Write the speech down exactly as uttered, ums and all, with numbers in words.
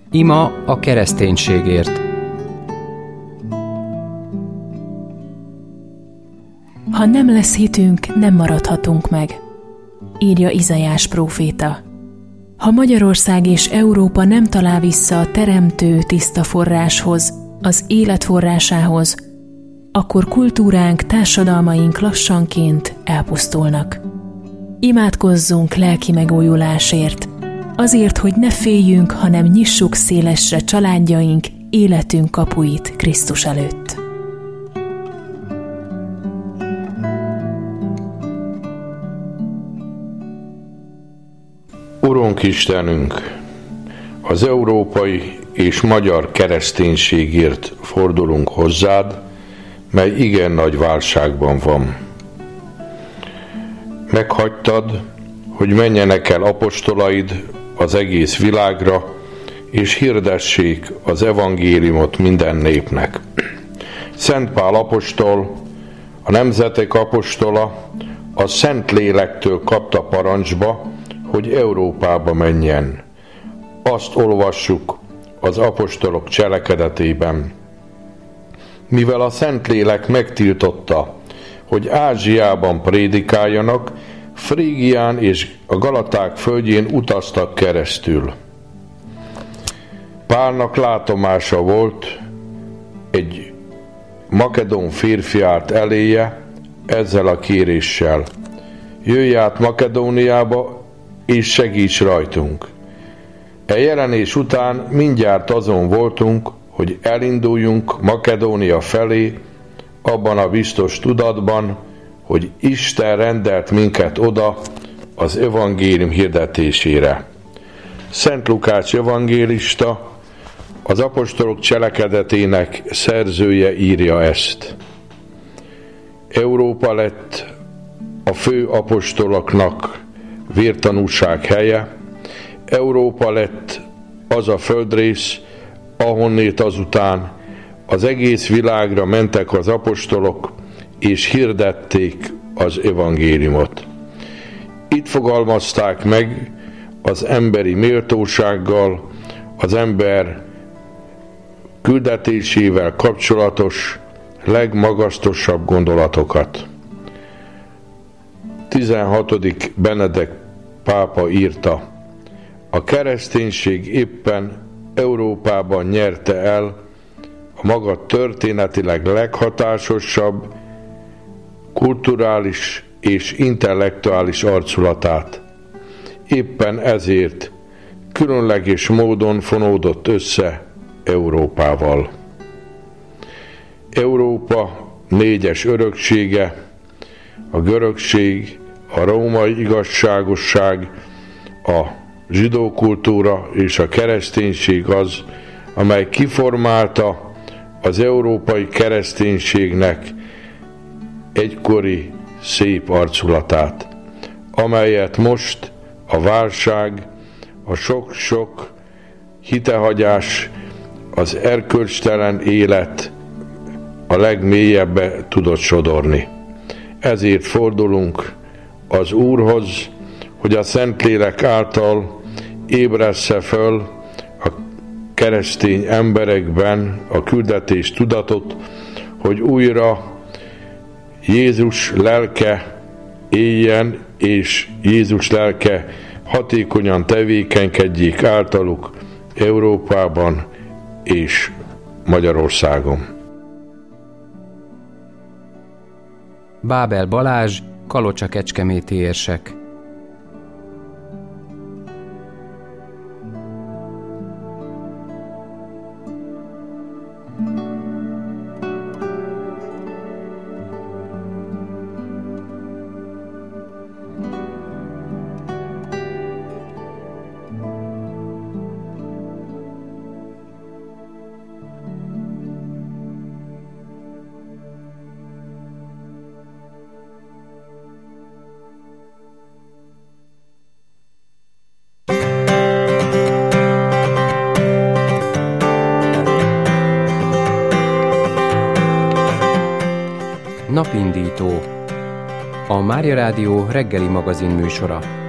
Ima a kereszténységért. Ha nem lesz hitünk, nem maradhatunk meg, írja Izaiás próféta. Ha Magyarország és Európa nem talál vissza a teremtő tiszta forráshoz, az élet forrásához, akkor kultúránk, társadalmaink lassanként elpusztulnak. Imádkozzunk lelki megújulásért, azért, hogy ne féljünk, hanem nyissuk szélesre családjaink, életünk kapuit Krisztus előtt. Urunk Istenünk, az európai és magyar kereszténységért fordulunk hozzád, mely igen nagy válságban van. Meghagytad, hogy menjenek el apostolaid az egész világra, és hirdessék az evangéliumot minden népnek. Szent Pál apostol, a nemzetek apostola, a Szent Lélektől kapta parancsba, hogy Európába menjen. Azt olvassuk az apostolok cselekedetében. Mivel a Szentlélek megtiltotta, hogy Ázsiában prédikáljanak, Frígián és a Galaták földjén utaztak keresztül. Pálnak látomása volt, egy makedón férfi állt eléje ezzel a kéréssel: jöjj át Makedóniába, és segíts rajtunk. E jelenés után mindjárt azon voltunk, hogy elinduljunk Makedónia felé, abban a biztos tudatban, hogy Isten rendelt minket oda az evangélium hirdetésére. Szent Lukács evangélista, az apostolok cselekedetének szerzője írja ezt. Európa lett a fő apostoloknak vértanúság helye, Európa lett az a földrész, ahonnét azután az egész világra mentek az apostolok, és hirdették az evangéliumot. Itt fogalmazták meg az emberi méltósággal, az ember küldetésével kapcsolatos legmagasztosabb gondolatokat. tizenhatodik Benedek pápa írta: a kereszténység éppen Európában nyerte el a maga történetileg leghatásosabb, kulturális és intellektuális arculatát. Éppen ezért különleges módon fonódott össze Európával. Európa négyes öröksége, a görögség, a római igazságosság, a zsidó kultúra és a kereszténység az, amely kiformálta az európai kereszténységnek egykori szép arculatát, amelyet most a válság, a sok-sok hitehagyás, az erkölcstelen élet a legmélyebbe tudott sodorni. Ezért fordulunk az Úrhoz, hogy a Szentlélek által ébressze föl a keresztény emberekben a küldetés tudatot, hogy újra Jézus lelke éljen, és Jézus lelke hatékonyan tevékenykedjék általuk Európában és Magyarországon. Bábel Balázs, Kalocsa-Kecskeméti érsek. Napindító, a Mária Rádió reggeli magazin műsora.